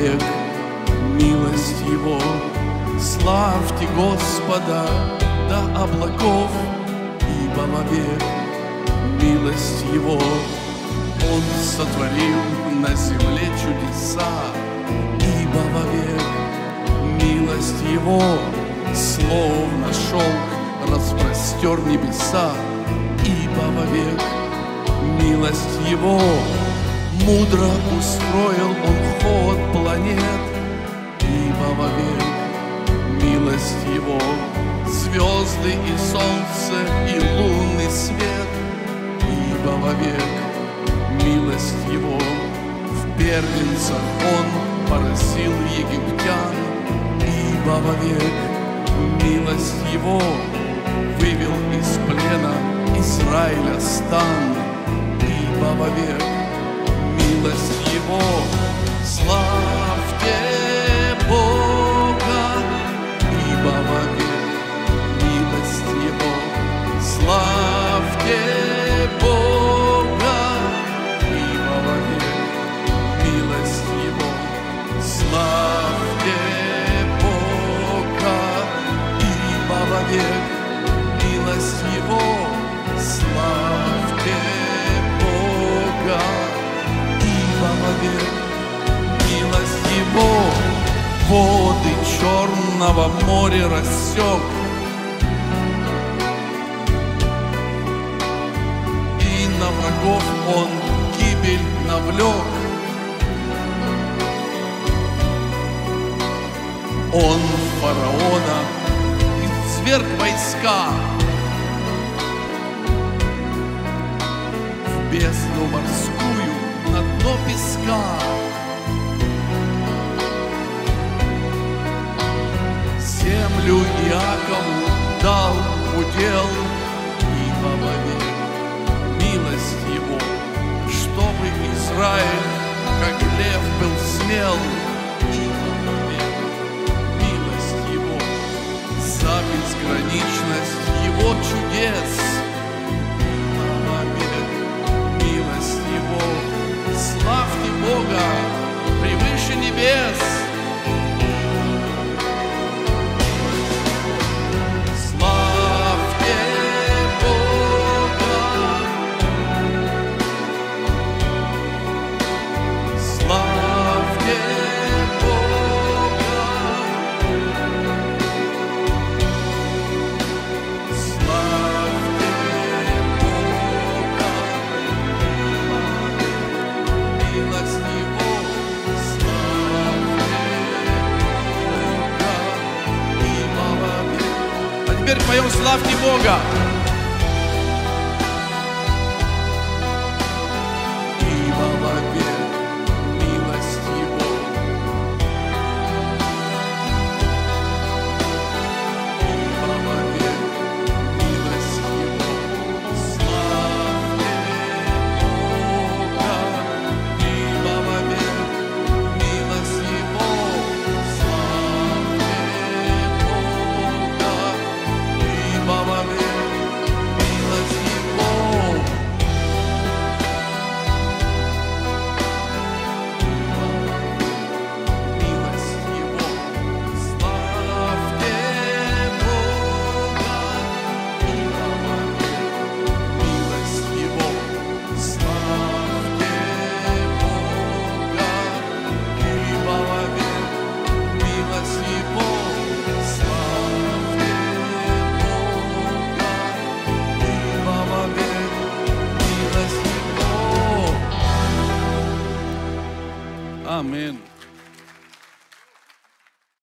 век милость Его. Славьте Господа до облаков, ибо вовек милость Его. Он сотворил на земле чудеса, ибо вовек милость Его. Словно шелк распростер небеса, ибо вовек милость Его. Мудро устроил Он ход планет, ибо вовек милость Его. Звезды и солнце и лунный свет, ибо вовек милость Его. В первенцах Он поразил египтян, ибо вовек милость Его. Вывел из плена Израиля стан, ибо вовек милость Его. Славьте Бога, ибо вовек милость Его. Славьте Бога, ибо вовек милость Его. Славьте Бога, ибо вовек милость Его. Славьте Бога, ибо вовек милость Его. Воды Черного моря рассек, и на врагов Он гибель навлек. Он фараона изверг войска, в бездну морскую на дно песка. Землю Иакову дал удел, ибо вовек милость Его. Чтобы Израиль, как лев, был смел, ибо вовек милость Его. За безграничность Его чудес, ибо вовек милость Его. Славьте Бога превыше небес. Теперь поем «Славьте Бога».